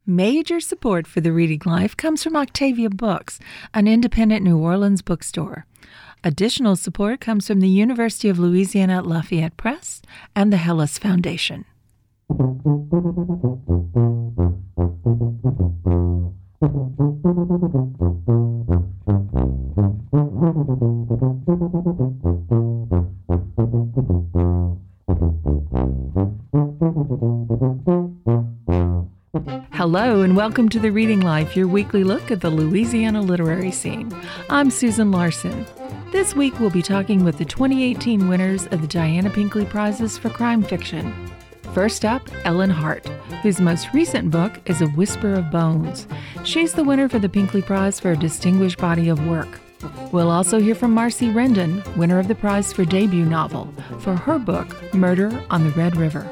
Major support for the Reading Life comes from Octavia Books, an independent New Orleans bookstore. Additional support comes from the University of Louisiana at Lafayette Press and the Hellas Foundation. Hello and welcome to The Reading Life, your weekly look at the Louisiana literary scene. I'm Susan Larson. This week we'll be talking with the 2018 winners of the Diana Pinkley Prizes for Crime Fiction. First up, Ellen Hart, whose most recent book is A Whisper of Bones. She's the winner for the Pinkley Prize for a distinguished body of work. We'll also hear from Marcy Rendon, winner of the prize for debut novel, for her book, Murder on the Red River.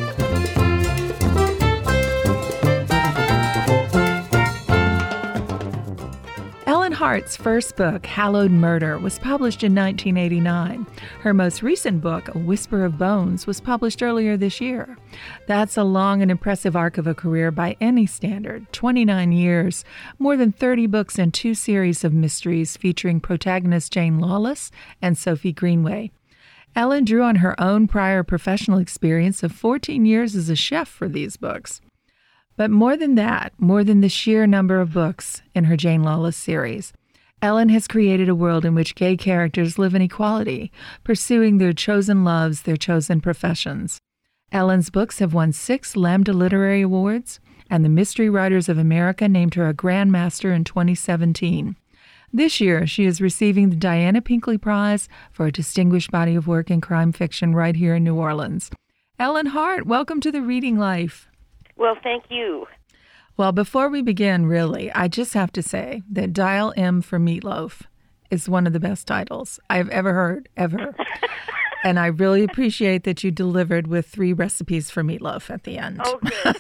Ellen Hart's first book, Hallowed Murder, was published in 1989. Her most recent book, A Whisper of Bones, was published earlier this year. That's a long and impressive arc of a career by any standard, 29 years, more than 30 books and 2 series of mysteries featuring protagonists Jane Lawless and Sophie Greenway. Ellen drew on her own prior professional experience of 14 years as a chef for these books. But more than that, more than the sheer number of books in her Jane Lawless series, Ellen has created a world in which gay characters live in equality, pursuing their chosen loves, their chosen professions. Ellen's books have won 6 Lambda Literary Awards, and the Mystery Writers of America named her a Grand Master in 2017. This year, she is receiving the Diana Pinkley Prize for a distinguished body of work in crime fiction right here in New Orleans. Ellen Hart, welcome to The Reading Life. Well, thank you. Well, before we begin, really, I just have to say that Dial M for Meatloaf is one of the best titles I've ever heard, ever. And I really appreciate that you delivered with 3 recipes for meatloaf at the end. Oh, good.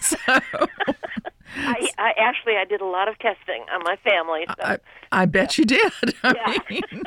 I did a lot of testing on my family. So. I bet you did. Yeah.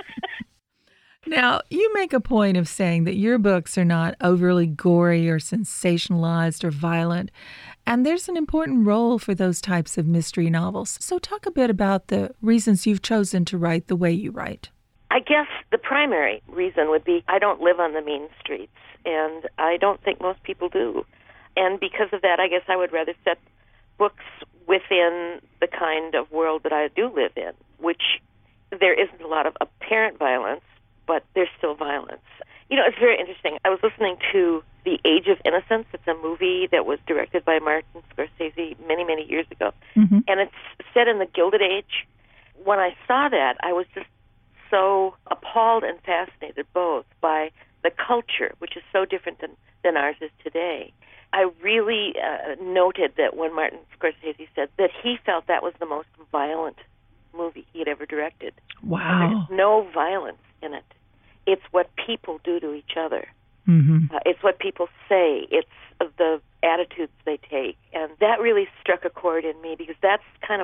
Now, you make a point of saying that your books are not overly gory or sensationalized or violent, and there's an important role for those types of mystery novels. So talk a bit about the reasons you've chosen to write the way you write. I guess the primary reason would be I don't live on the mean streets, and I don't think most people do. And because of that, I guess I would rather set books within the kind of world that I do live in, which there isn't a lot of apparent violence, but there's still violence. You know, it's very interesting. I was listening to The Age of Innocence. It's a movie that was directed by Martin Scorsese many, many years ago. Mm-hmm. And it's set in the Gilded Age. When I saw that, I was just so appalled and fascinated both by the culture, which is so different than ours is today. I really noted that when Martin Scorsese said that he felt that was the most violent movie he had ever directed. Wow. There's no violence in it. It's what people do to each other. Mm-hmm. It's what people say. It's the attitudes they take. And that really struck a chord in me because that's kind of,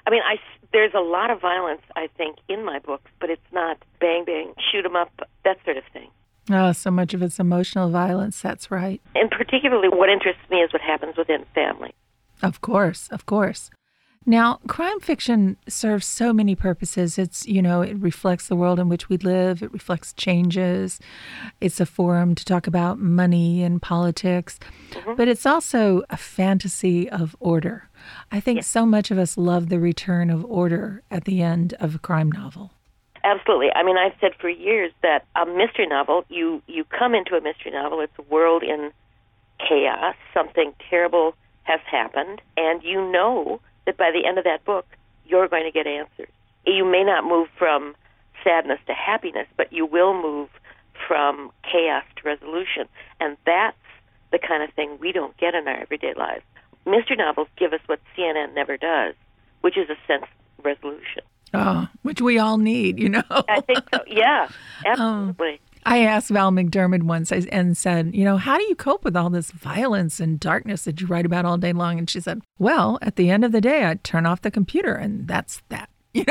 there's a lot of violence, I think, in my books, but it's not bang, bang, shoot 'em up, that sort of thing. Oh, so much of it's emotional violence. That's right. And particularly what interests me is what happens within family. Of course, of course. Now, crime fiction serves so many purposes. It's, it reflects the world in which we live. It reflects changes. It's a forum to talk about money and politics. Mm-hmm. But it's also a fantasy of order. I think so much of us love the return of order at the end of a crime novel. Absolutely. I've said for years that a mystery novel, you come into a mystery novel, it's a world in chaos. Something terrible has happened, and you know that by the end of that book, you're going to get answers. You may not move from sadness to happiness, but you will move from chaos to resolution. And that's the kind of thing we don't get in our everyday lives. Mystery novels give us what CNN never does, which is a sense of resolution. Oh, which we all need, I think so. Yeah, absolutely. I asked Val McDermid once and said, how do you cope with all this violence and darkness that you write about all day long? And she said, well, at the end of the day, I turn off the computer and that's that,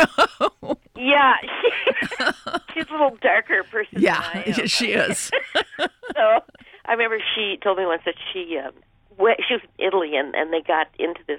Yeah, she's a little darker person than I am. She is. So I remember she told me once that she was in Italy and they got into this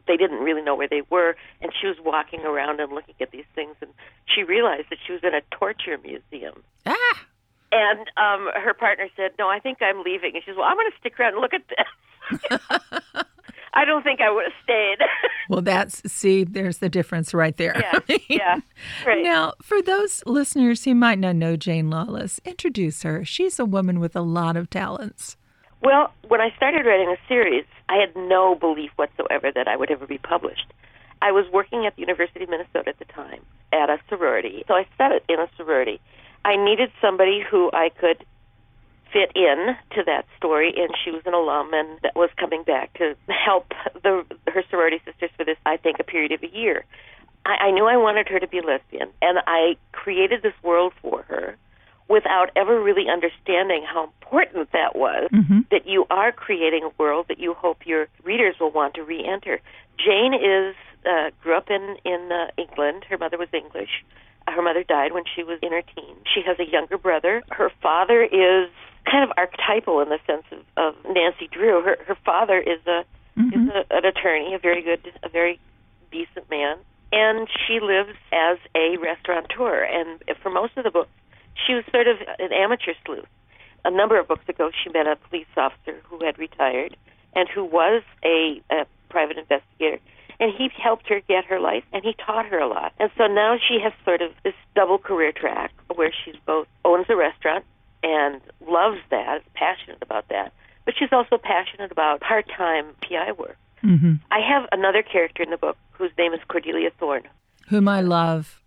they didn't really know where they were, and she was walking around and looking at these things, and she realized that she was in a torture museum. Ah! And her partner said, "No, I think I'm leaving." And she said, "Well, I'm going to stick around and look at this." I don't think I would have stayed. Well, there's the difference right there. Yeah, right. Now, for those listeners who might not know Jane Lawless, introduce her. She's a woman with a lot of talents. Well, when I started writing a series, I had no belief whatsoever that I would ever be published. I was working at the University of Minnesota at the time at a sorority, so I started in a sorority. I needed somebody who I could fit in to that story, and she was an alum and that was coming back to help her sorority sisters for this, I think, a period of a year. I knew I wanted her to be lesbian, and I created this world for her without ever really understanding how important that was, that you are creating a world that you hope your readers will want to re-enter. Jane grew up in England. Her mother was English. Her mother died when she was in her teens. She has a younger brother. Her father is kind of archetypal in the sense of Nancy Drew. Her father is an attorney, a very decent man, and she lives as a restaurateur. And for most of the book, she was sort of an amateur sleuth. A number of books ago, she met a police officer who had retired and who was a private investigator. And he helped her get her life, and he taught her a lot. And so now she has sort of this double career track where she's both owns a restaurant and loves that, is passionate about that, but she's also passionate about part-time PI work. I have another character in the book whose name is Cordelia Thorne. Whom I love.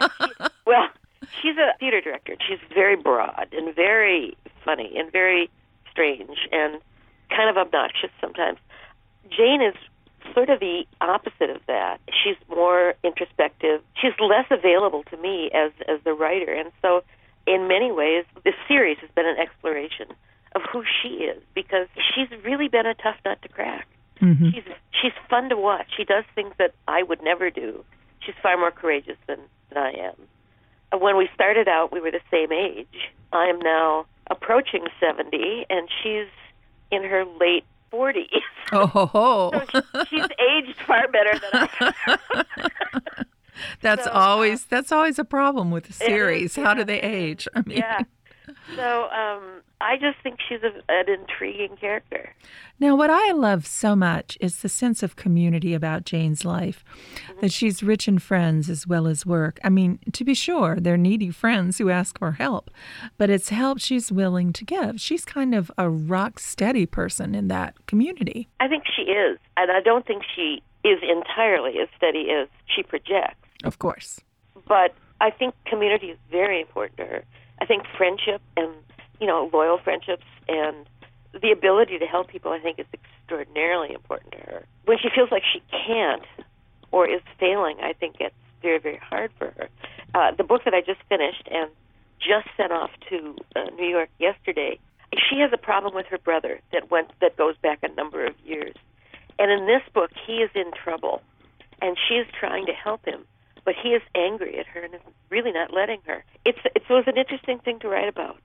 She's a theater director. She's very broad and very funny and very strange and kind of obnoxious sometimes. Jane is sort of the opposite of that. She's more introspective. She's less available to me as the writer. And so in many ways, this series has been an exploration of who she is, because she's really been a tough nut to crack. She's fun to watch. She does things that I would never do. She's far more courageous than I am. When we started out, we were the same age. I am now approaching 70, and she's in her late 40s. Oh, so she's aged far better than I have. That's always a problem with the series. How do they age? I mean, yeah. So I just think she's an intriguing character. Now, what I love so much is the sense of community about Jane's life, that she's rich in friends as well as work. I mean, to be sure, they're needy friends who ask for help, but it's help she's willing to give. She's kind of a rock-steady person in that community. I think she is, and I don't think she is entirely as steady as she projects. Of course. But I think community is very important to her. I think friendship and, loyal friendships and the ability to help people, I think, is extraordinarily important to her. When she feels like she can't or is failing, I think it's very, very hard for her. The book that I just finished and just sent off to New York yesterday, she has a problem with her brother that goes back a number of years. And in this book, he is in trouble, and she is trying to help him, but he is angry at her and is really not letting her. It was an interesting thing to write about.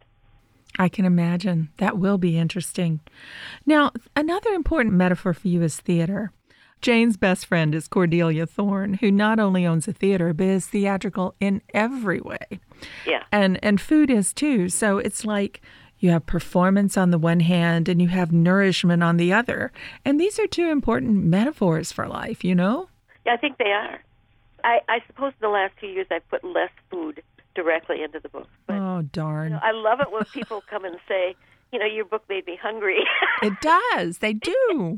I can imagine. That will be interesting. Now, another important metaphor for you is theater. Jane's best friend is Cordelia Thorne, who not only owns a theater, but is theatrical in every way. Yeah. And food is too. So it's like you have performance on the one hand and you have nourishment on the other. And these are two important metaphors for life, Yeah, I think they are. I suppose in the last few years I've put less food directly into the book. But, oh, darn. I love it when people come and say, your book made me hungry. It does. They do.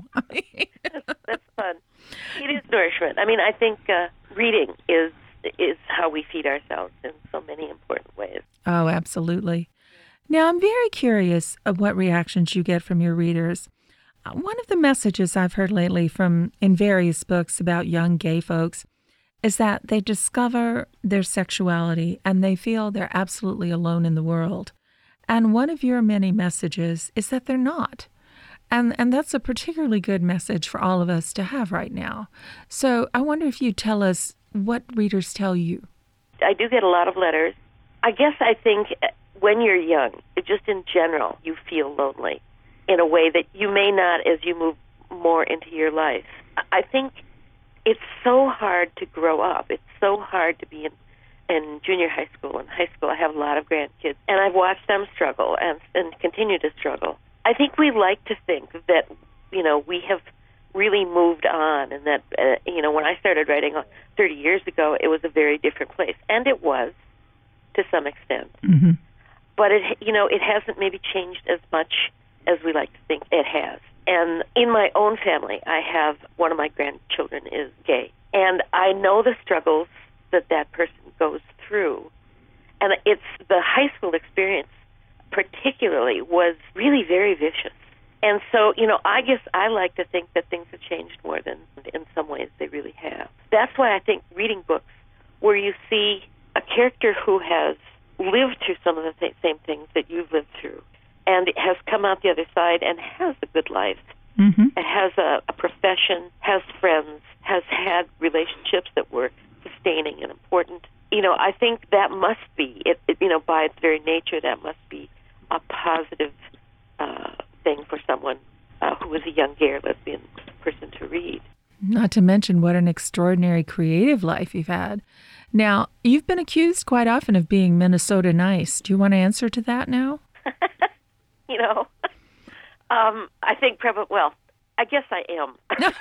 That's fun. It is nourishment. I mean, I think reading is how we feed ourselves in so many important ways. Oh, absolutely. Now, I'm very curious of what reactions you get from your readers. One of the messages I've heard lately in various books about young gay folks is that they discover their sexuality and they feel they're absolutely alone in the world. And one of your many messages is that they're not. And that's a particularly good message for all of us to have right now. So I wonder if you'd tell us what readers tell you. I do get a lot of letters. I guess I think when you're young, just in general, you feel lonely in a way that you may not as you move more into your life. I think so hard to grow up. It's so hard to be in junior high school and high school. I have a lot of grandkids, and I've watched them struggle and continue to struggle. I think we like to think that, we have really moved on, and that, when I started writing 30 years ago, it was a very different place. And it was, to some extent. Mm-hmm. But it hasn't maybe changed as much as we like to think it has. And in my own family, I have one of my grandchildren is gay. And I know the struggles that person goes through. And it's the high school experience particularly was really very vicious. And so, I guess I like to think that things have changed more than in some ways they really have. That's why I think reading books where you see a character who has lived through some of the same things that you've lived through and has come out the other side and has a good life, mm-hmm. has a profession, has friends, has had relationships that were sustaining and important. I think that must be, by its very nature, that must be a positive thing for someone who is a young gay or lesbian person to read. Not to mention what an extraordinary creative life you've had. Now, you've been accused quite often of being Minnesota nice. Do you want to answer to that now? I think I guess I am.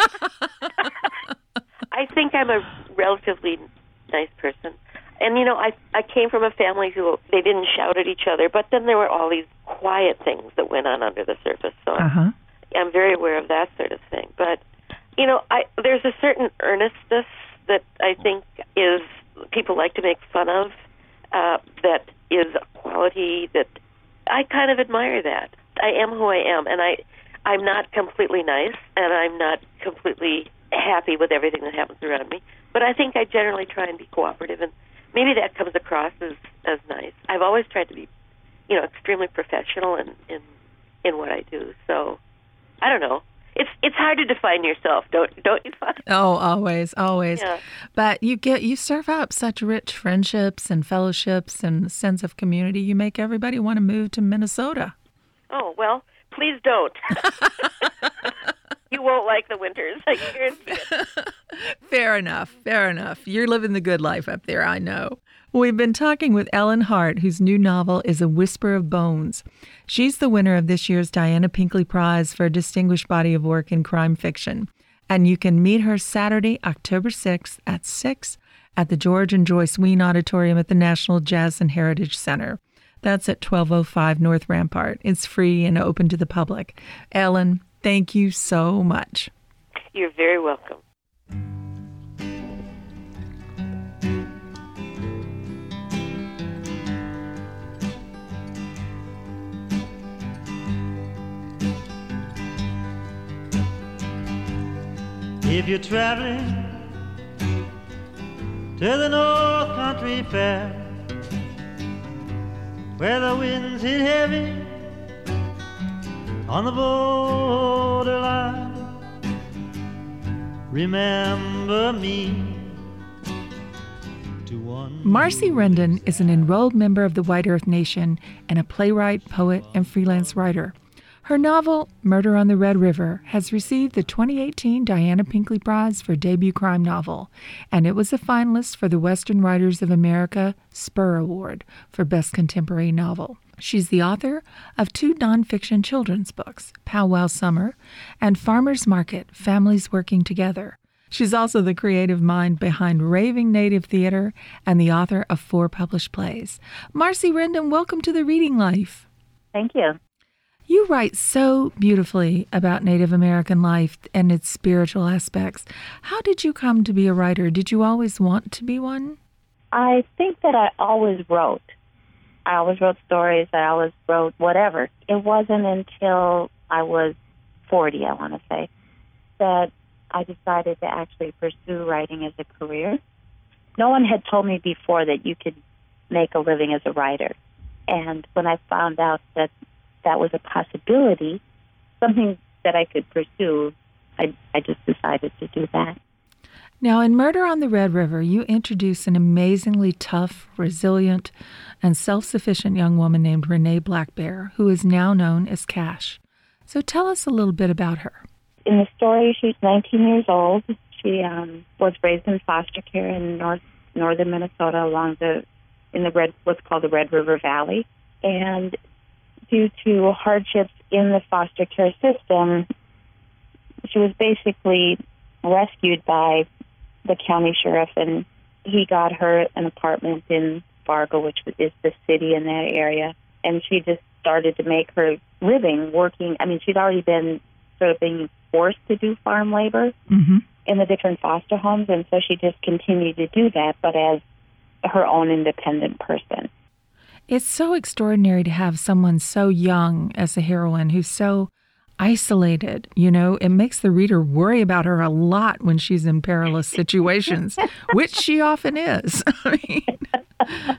I think I'm a relatively nice person. And, I came from a family who, they didn't shout at each other, but then there were all these quiet things that went on under the surface. So I'm very aware of that sort of thing. But, there's a certain earnestness that I think is, people like to make fun of, that is a quality that I kind of admire that. I am who I am, and I'm not completely nice, and I'm not completely happy with everything that happens around me, but I think I generally try and be cooperative, and maybe that comes across as nice. I've always tried to be, extremely professional in what I do, so I don't know. It's hard to define yourself, don't you find? Oh, always. Yeah. But you serve up such rich friendships and fellowships and a sense of community. You make everybody want to move to Minnesota. Oh, well, please don't. You won't like the winters, I guarantee it. Fair enough. You're living the good life up there, I know. We've been talking with Ellen Hart, whose new novel is A Whisper of Bones. She's the winner of this year's Diana Pinkley Prize for a distinguished body of work in crime fiction. And you can meet her Saturday, October 6th at 6 at the George and Joyce Wein Auditorium at the National Jazz and Heritage Center. That's at 1205 North Rampart. It's free and open to the public. Ellen, thank you so much. You're very welcome. If you're traveling to the North Country Fair, where the winds hit heavy on the borderline, remember me to one. Marcy Rendon is an enrolled member of the White Earth Nation and a playwright, poet, and freelance writer. Her novel, Murder on the Red River, has received the 2018 Diana Pinkley Prize for Debut Crime Novel, and it was a finalist for the Western Writers of America Spur Award for Best Contemporary Novel. She's the author of 2 nonfiction children's books, Powwow Summer and Farmer's Market, Families Working Together. She's also the creative mind behind Raving Native Theater and the author of 4 published plays. Marcy Rendon, welcome to The Reading Life. Thank you. You write so beautifully about Native American life and its spiritual aspects. How did you come to be a writer? Did you always want to be one? I think that I always wrote. I always wrote stories. I always wrote whatever. It wasn't until I was 40, I want to say, that I decided to actually pursue writing as a career. No one had told me before that you could make a living as a writer. And when I found out that that was a possibility, something that I could pursue, I just decided to do that. Now, in Murder on the Red River, you introduce an amazingly tough, resilient, and self-sufficient young woman named Renee Black Bear, who is now known as Cash. So tell us a little bit about her. In the story, she's 19 years old. She was raised in foster care in northern Minnesota what's called the Red River Valley. And due to hardships in the foster care system, she was basically rescued by the county sheriff, and he got her an apartment in Fargo, which is the city in that area. And she just started to make her living working. I mean, she'd already been sort of being forced to do farm labor in the different foster homes, and so she just continued to do that, but as her own independent person. It's so extraordinary to have someone so young as a heroine who's so isolated. You know, it makes the reader worry about her a lot when she's in perilous situations, which she often is. I mean,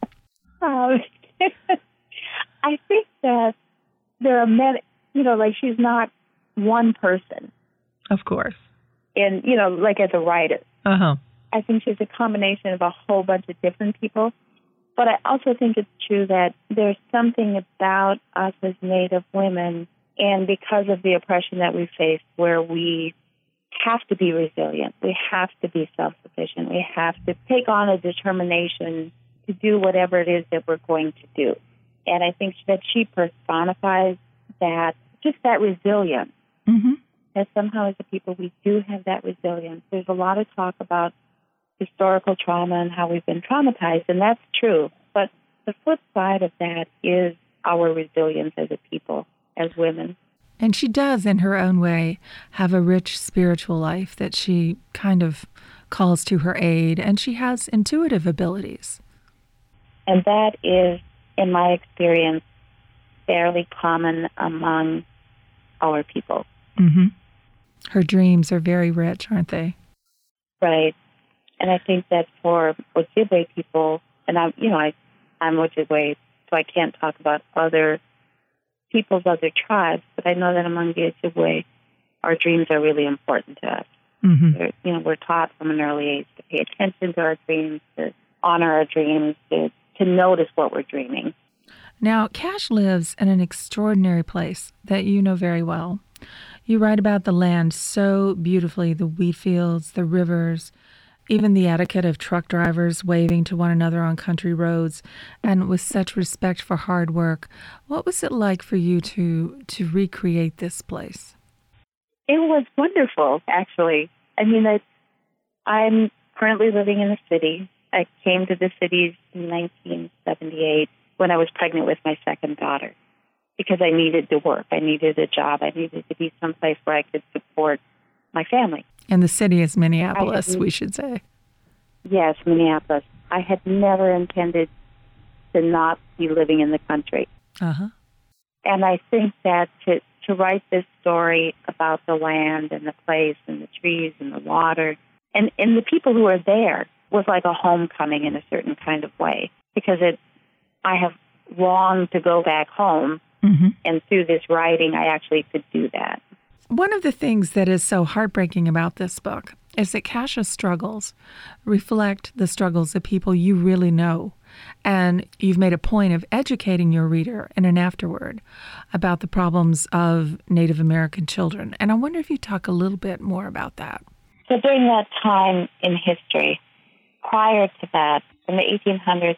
I think that there are many, like she's not one person. Of course. And, like as a writer. Uh-huh. I think she's a combination of a whole bunch of different people. But I also think it's true that there's something about us as Native women, and because of the oppression that we face, where we have to be resilient, we have to be self-sufficient, we have to take on a determination to do whatever it is that we're going to do. And I think that she personifies that, just that resilience. Mm-hmm. That somehow as a people we do have that resilience. There's a lot of talk about historical trauma and how we've been traumatized, and that's true. But the flip side of that is our resilience as a people, as women. And she does, in her own way, have a rich spiritual life that she kind of calls to her aid, and she has intuitive abilities. And that is, in my experience, fairly common among our people. Mm-hmm. Her dreams are very rich, aren't they? Right. And I think that for Ojibwe people, and I'm Ojibwe, so I can't talk about other people's other tribes, but I know that among the Ojibwe, our dreams are really important to us. Mm-hmm. We're taught from an early age to pay attention to our dreams, to honor our dreams, to notice what we're dreaming. Now, Cash lives in an extraordinary place that you know very well. You write about the land so beautifully, the wheat fields, the rivers, even the etiquette of truck drivers waving to one another on country roads, and with such respect for hard work. What was it like for you to recreate this place? It was wonderful, actually. I mean, I'm currently living in the city. I came to the city in 1978 when I was pregnant with my second daughter, because I needed to work. I needed a job. I needed to be someplace where I could support my family. And the city is Minneapolis, we should say. Yes, Minneapolis. I had never intended to not be living in the country. Uh-huh. And I think that to write this story about the land and the place and the trees and the water and the people who are there was like a homecoming in a certain kind of way, because I have longed to go back home. Mm-hmm. And through this writing, I actually could do that. One of the things that is so heartbreaking about this book is that Cash's struggles reflect the struggles of people you really know. And you've made a point of educating your reader in an afterword about the problems of Native American children. And I wonder if you talk a little bit more about that. So during that time in history, prior to that, from the 1800s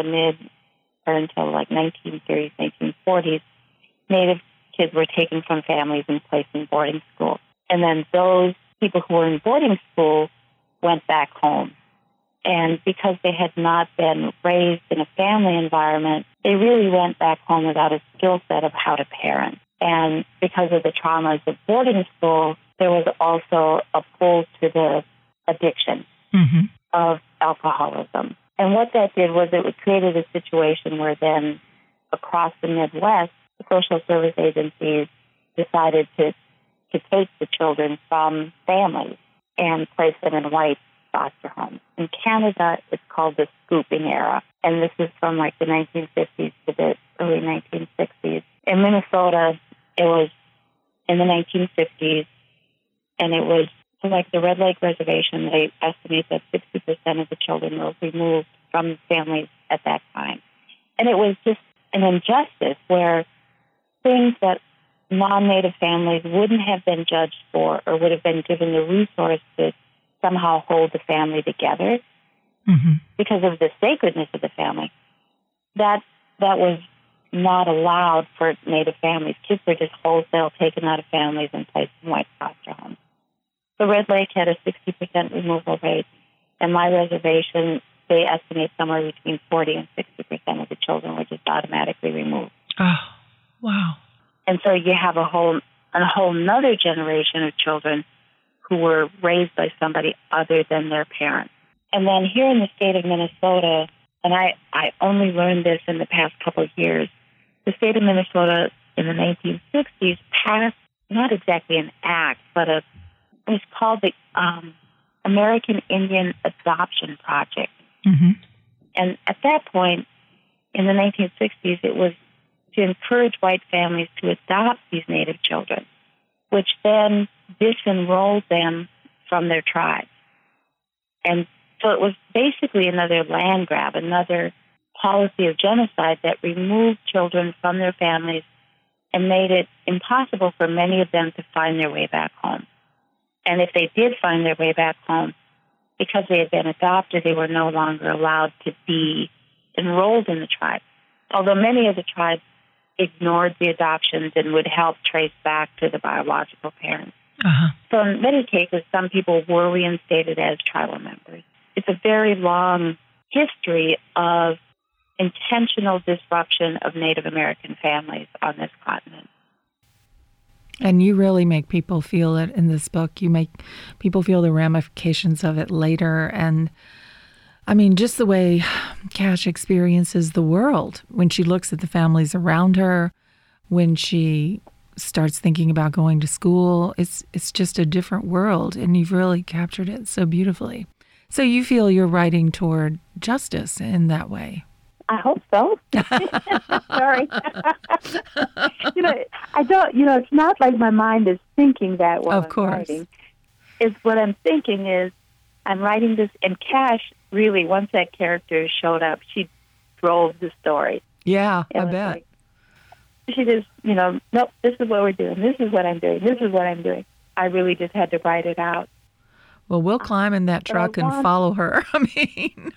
until like 1930s, 1940s, Native kids were taken from families and placed in boarding school. And then those people who were in boarding school went back home. And because they had not been raised in a family environment, they really went back home without a skill set of how to parent. And because of the traumas of boarding school, there was also a pull to the addiction of alcoholism. And what that did was it created a situation where then across the Midwest, the social service agencies decided to take the children from families and place them in white foster homes. In Canada, it's called the scooping era, and this is from like the 1950s to the early 1960s. In Minnesota, it was in the 1950s, and it was like the Red Lake Reservation. They estimate that 60% of the children were removed from families at that time. And it was just an injustice where things that non-Native families wouldn't have been judged for or would have been given the resources somehow hold the family together because of the sacredness of the family. That was not allowed for Native families. Kids were just wholesale taken out of families and placed in white foster homes. So Red Lake had a 60% removal rate, and my reservation, they estimate somewhere between 40 and 60% of the children were just automatically removed. Oh, wow. And so you have a whole nother generation of children who were raised by somebody other than their parents. And then here in the state of Minnesota, and I only learned this in the past couple of years, the state of Minnesota in the 1960s passed not exactly an act, but it was called the American Indian Adoption Project. And at that point, in the 1960s, it was to encourage white families to adopt these Native children, which then disenrolled them from their tribes. And so it was basically another land grab, another policy of genocide that removed children from their families and made it impossible for many of them to find their way back home. And if they did find their way back home, because they had been adopted, they were no longer allowed to be enrolled in the tribe. Although many of the tribes ignored the adoptions and would help trace back to the biological parents. So in many cases, some people were reinstated as tribal members. It's a very long history of intentional disruption of Native American families on this continent. And you really make people feel it in this book. You make people feel the ramifications of it later. And I mean, just the way Cash experiences the world when she looks at the families around her, when she starts thinking about going to school, it's just a different world. And you've really captured it so beautifully. So you feel you're writing toward justice in that way. I hope so. Sorry. I don't, it's not like my mind is thinking that while I'm writing. It's what I'm thinking is I'm writing this, and Cash, really, once that character showed up, she drove the story. Yeah, I bet. Like, she just, nope, this is what we're doing. This is what I'm doing. This is what I'm doing. I really just had to write it out. Well, we'll climb in that truck and follow her. I mean...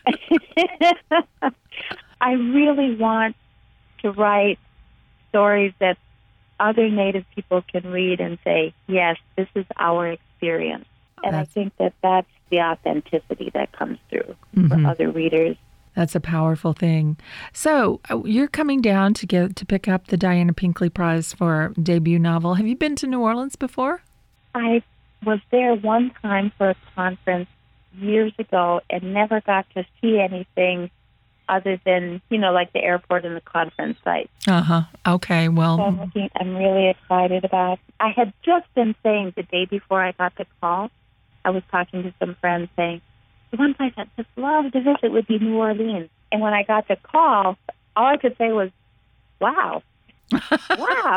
I really want to write stories that other Native people can read and say, yes, this is our experience. And I think that that's the authenticity that comes through for other readers. That's a powerful thing. So you're coming down to pick up the Diana Pinkley Prize for debut novel. Have you been to New Orleans before? I was there one time for a conference years ago and never got to see anything other than, like the airport and the conference site. Okay, well... So I'm really excited about it. I had just been saying the day before I got the call, I was talking to some friends saying, the one place I'd just love to visit would be New Orleans. And when I got the call, all I could say was, wow. Wow.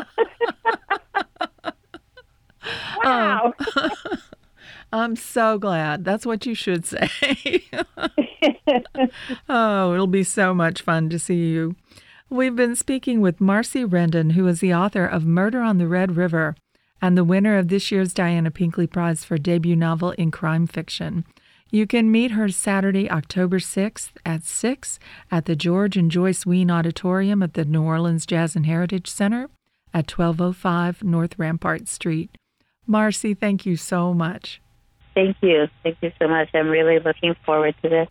Wow. I'm so glad. That's what you should say. Oh, it'll be so much fun to see you. We've been speaking with Marcy Rendon, who is the author of Murder on the Red River and the winner of this year's Diana Pinkley Prize for debut novel in crime fiction. You can meet her Saturday, October 6th at 6 at the George and Joyce Wein Auditorium at the New Orleans Jazz and Heritage Center at 1205 North Rampart Street. Marcy, thank you so much. Thank you. Thank you so much. I'm really looking forward to this.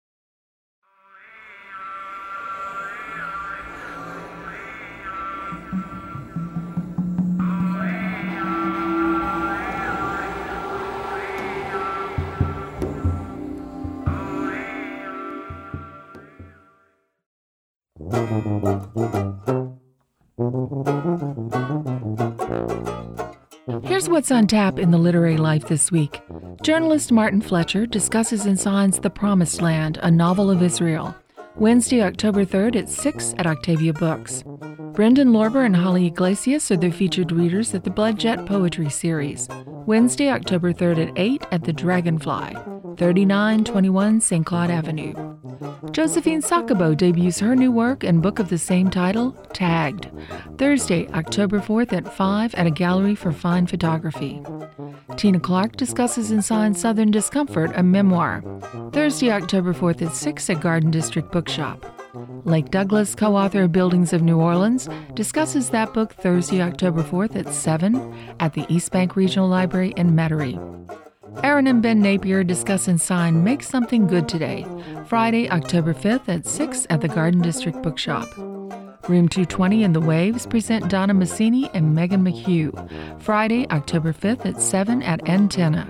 Here's what's on tap in the literary life this week. Journalist Martin Fletcher discusses and signs The Promised Land, a novel of Israel. Wednesday, October 3rd at 6 at Octavia Books. Brendan Lorber and Holly Iglesias are the featured readers at the Blood Jet Poetry Series. Wednesday, October 3rd at 8 at the Dragonfly. 3921 St. Claude Avenue. Josephine Sacabo debuts her new work and book of the same title, Tagged, Thursday, October 4th at 5 at a gallery for fine photography. Tina Clark discusses and signs Southern Discomfort, a memoir, Thursday, October 4th at 6 at Garden District Bookshop. Lake Douglas, co-author of Buildings of New Orleans, discusses that book Thursday, October 4th at 7 at the East Bank Regional Library in Metairie. Aaron and Ben Napier discuss and sign Make Something Good Today, Friday, October 5th at 6 at the Garden District Bookshop. Room 220 and The Waves present Donna Massini and Megan McHugh, Friday, October 5th at 7 at Antenna,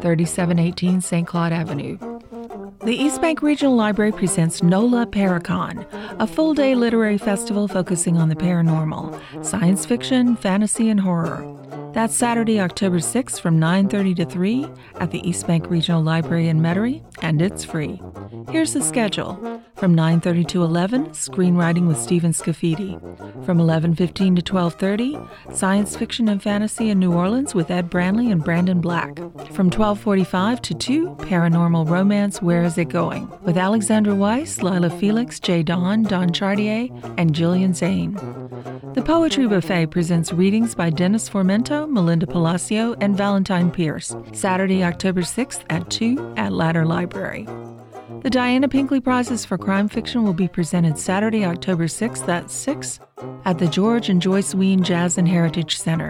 3718 St. Claude Avenue. The East Bank Regional Library presents NOLA Paracon, a full-day literary festival focusing on the paranormal, science fiction, fantasy, and horror. That's Saturday, October 6th from 9:30 to 3 at the East Bank Regional Library in Metairie, and it's free. Here's the schedule. From 9:30 to 11, screenwriting with Stephen Scafidi. From 11:15 to 12:30, science fiction and fantasy in New Orleans with Ed Branley and Brandon Black. From 12:45 to 2, paranormal romance Where Is It Going? With Alexandra Weiss, Lila Felix, Jay Don, Don Chartier, and Jillian Zane. The Poetry Buffet presents readings by Dennis Formento, Melinda Palacio, and Valentine Pierce, Saturday, October 6th at 2 at Ladder Library. The Diana Pinkley Prizes for Crime Fiction will be presented Saturday, October 6th at 6 at the George and Joyce Ween Jazz and Heritage Center,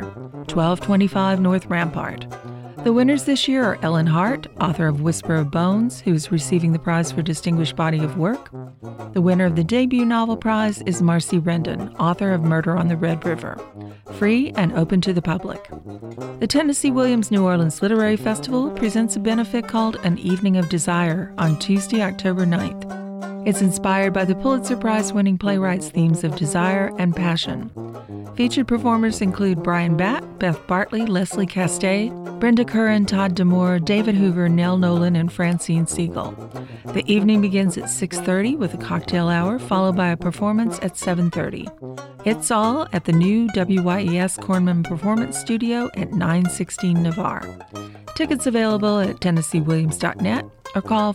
1225 North Rampart. The winners this year are Ellen Hart, author of Whisper of Bones, who is receiving the prize for Distinguished Body of Work. The winner of the debut novel prize is Marcy Rendon, author of Murder on the Red River. Free and open to the public. The Tennessee Williams New Orleans Literary Festival presents a benefit called An Evening of Desire on Tuesday, October 9th. It's inspired by the Pulitzer Prize-winning playwright's themes of desire and passion. Featured performers include Brian Batt, Beth Bartley, Leslie Castade, Brenda Curran, Todd Demore, David Hoover, Nell Nolan, and Francine Siegel. The evening begins at 6:30 with a cocktail hour, followed by a performance at 7:30. It's all at the new WYES Kornman Performance Studio at 916 Navarre. Tickets available at TennesseeWilliams.net or call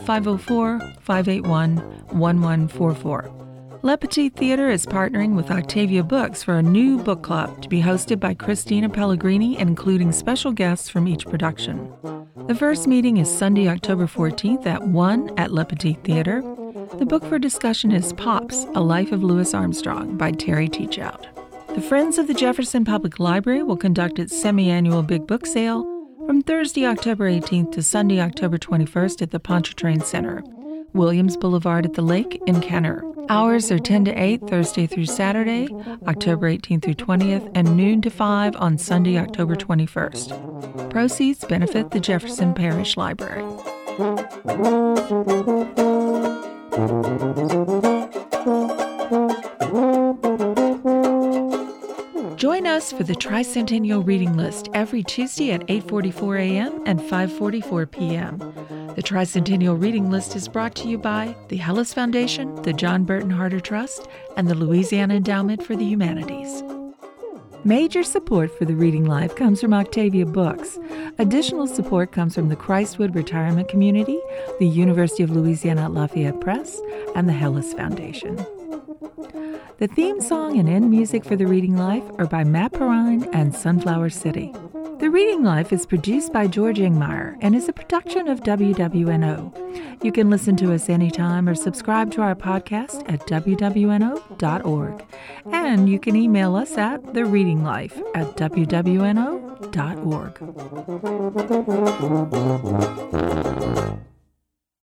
504-581-1144. Le Petit Theater is partnering with Octavia Books for a new book club to be hosted by Christina Pellegrini and including special guests from each production. The first meeting is Sunday, October 14th at 1 at Le Petit Theater. The book for discussion is Pops, A Life of Louis Armstrong by Terry Teachout. The Friends of the Jefferson Public Library will conduct its semi-annual Big Book Sale from Thursday, October 18th to Sunday, October 21st at the Pontchartrain Center, Williams Boulevard at the Lake in Kenner. Hours are 10 to 8 Thursday through Saturday, October 18th through 20th, and noon to 5 on Sunday, October 21st. Proceeds benefit the Jefferson Parish Library. Join us for the Tricentennial Reading List every Tuesday at 8:44 a.m. and 5:44 p.m. The Tricentennial Reading List is brought to you by the Hellis Foundation, the John Burton Harder Trust, and the Louisiana Endowment for the Humanities. Major support for the Reading Life comes from Octavia Books. Additional support comes from the Christwood Retirement Community, the University of Louisiana at Lafayette Press, and the Hellis Foundation. The theme song and end music for The Reading Life are by Matt Perrine and Sunflower City. The Reading Life is produced by George Ingmeyer and is a production of WWNO. You can listen to us anytime or subscribe to our podcast at wwno.org. And you can email us at thereadinglife@wwno.org.